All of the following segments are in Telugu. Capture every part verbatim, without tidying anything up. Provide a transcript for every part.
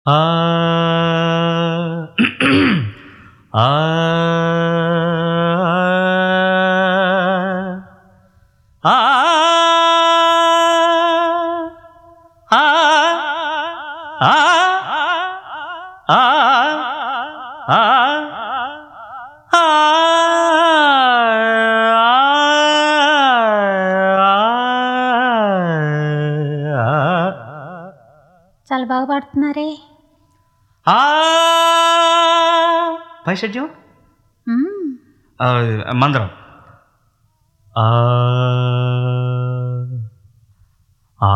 ఆ ఆ ఆ చాలా బాగా పాడుతున్నారే. పైషడ్యం మందరం. ఆ ఆ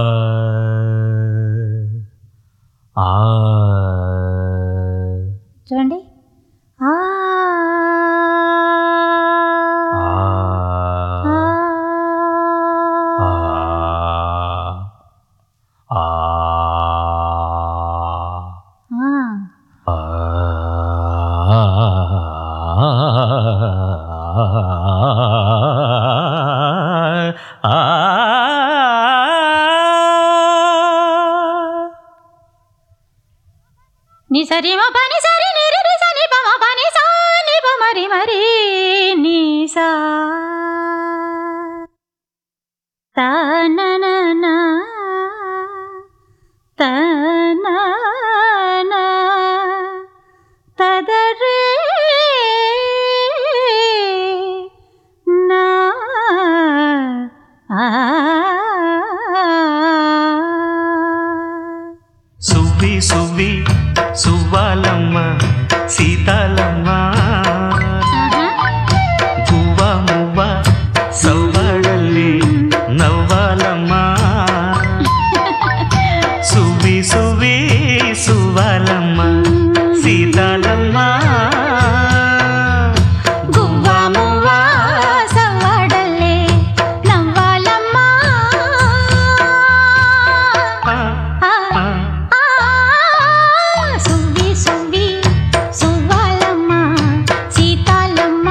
చూడండి. ఆ ని సరి మ పని సరి ని రి రి సని ప మ పని సా ని ప మరి మరి ని సా త న న న త న న త ద రే నా ఆ సువ్వి సువ్వి సువ్వాలమ్మ సీతాలమ్మ గువ్వ మువ్వ సవ్వడల్లి నవ్వాలమ్మ సువ్వి సువ్వి సువ్వాలమ్మ సీతాలమ్మ గువ్వ మువ్వ సవ్వడల్లి నవ్వాలమ్మ సువ్వి సువ్వి సువ్వాలమ్మ సీతాలమ్మ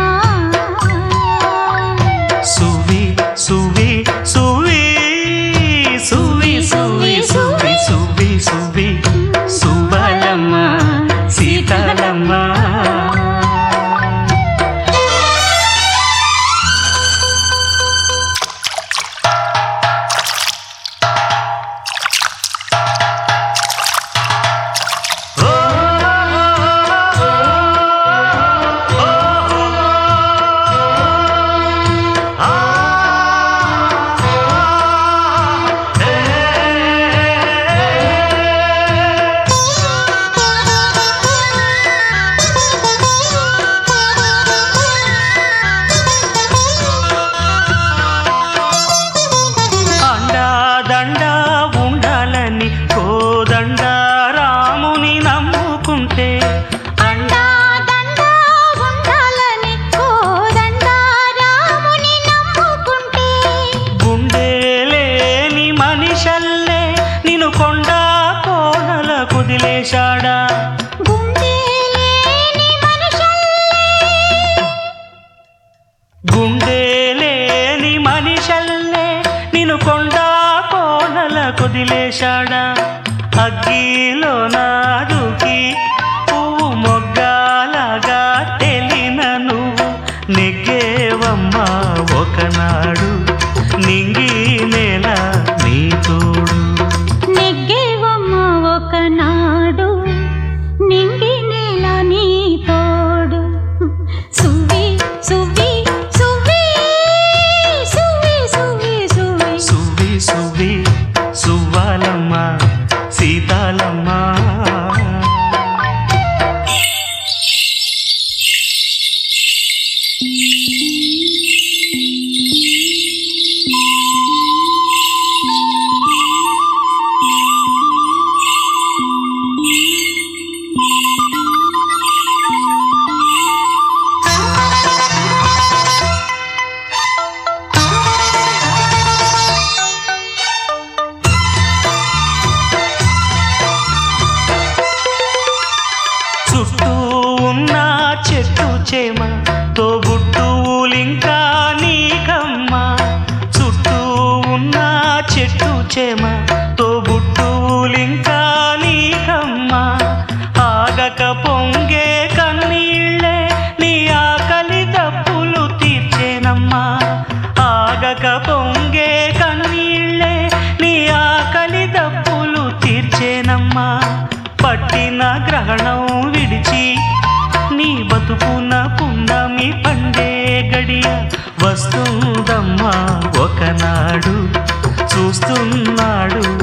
సువ్వి సువ్వి సువ్వి సువ్వి సువ్వి సువ్వి సువ్వి సువ్వి సువ్వాలమ్మ సీతాలమ్మ. దండా ఉండాలని కోదండ రాముని నమ్ముకుంటే అండా దండా ఉండాలని కోదండ రాముని నమ్ముకుంటే గుండె లేని మనిషల్లే నిన్ను కొండ కోనల కుదిలేశాడా గుండె లేని మనుషుల్లే గుండె లేని మనిషల్లే నిన్ను కొండ కోనల కుదిలేశాడా అగ్గిలో నాదుకి పువ్వు మొగ్గాలగా తెలిన నువ్వు నెగ్గేవమ్మా ఒకనాడు నింగి నేల నీ తోడు నెగ్గేవమ్మ ఒకనాడు నింగి నేల నీ తోడు. సువ్వి సువ్వి సువ్వి సువ్వి సువ్వి సువ్వి సువ్వి సువ్వి సువ్వాలమ్మ సీతాలమ్మ ఆగక పొంగే కన్నీళ్ళే నీ ఆకలి దప్పులు తీర్చేనమ్మా పట్టిన గ్రహణం విడిచి నీ బతుకున పున్నమి పండే గడియ వస్తుందమ్మా ఒకనాడు చూస్తున్నాడు